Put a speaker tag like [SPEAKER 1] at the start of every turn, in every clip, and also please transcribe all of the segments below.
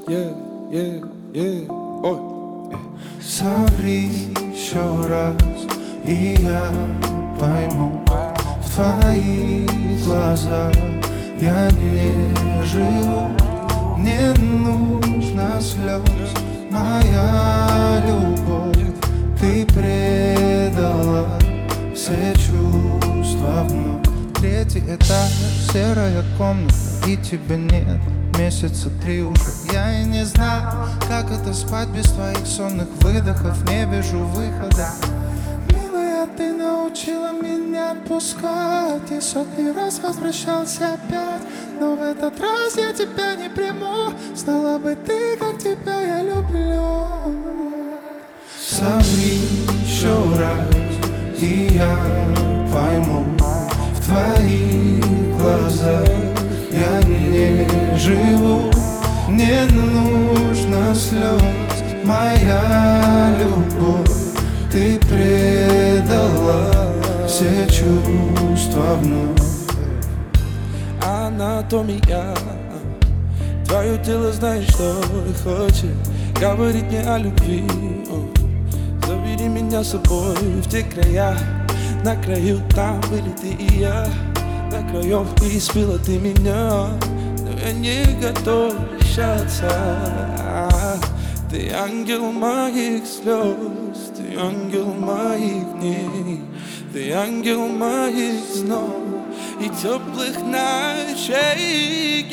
[SPEAKER 1] Ой.
[SPEAKER 2] Соври еще раз, и я пойму. В твоих глазах я не живу. Не нужно слез, моя любовь. Ты предала все чувства вновь. Третий этаж, серая комната, и тебя нет месяца 3 уже. Я и не знаю, как это спать без твоих сонных выдохов. Не вижу выхода. Милая, ты научила меня отпускать. И сотни раз возвращался опять, но в этот раз я тебя не приму. Знала бы ты, как тебя я люблю. Соври еще раз, и я пойму. В твоих глазах я не живу. Не нужно слез, моя любовь. Ты предала все чувства вновь.
[SPEAKER 1] Анатомия, твое тело знает, что хочет. Говорит мне о любви. Забери меня с собой в те края. На краю там были ты и я. До краев испила ты меня, но я не готов прощаться. Ты ангел моих слез, ты ангел моих дней, ты ангел моих снов и теплых ночей.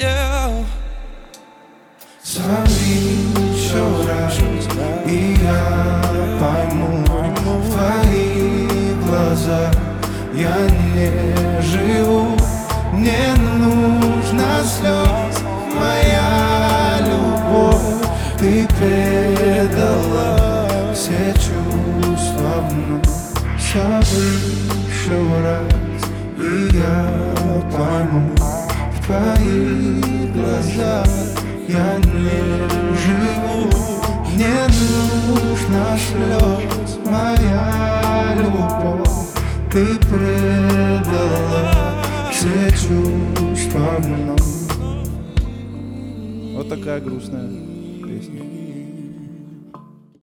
[SPEAKER 2] Смотри еще раз, и я пойму. В твоих глазах я не живу. Не нужно слез, моя любовь. Ты предала все чувства вновь. Смотри еще раз, и я пойму. В твоих глазах я не живу. Не нужно слез, моя любовь. Ты предала все чувства вновь.
[SPEAKER 3] Вот такая грустная песня.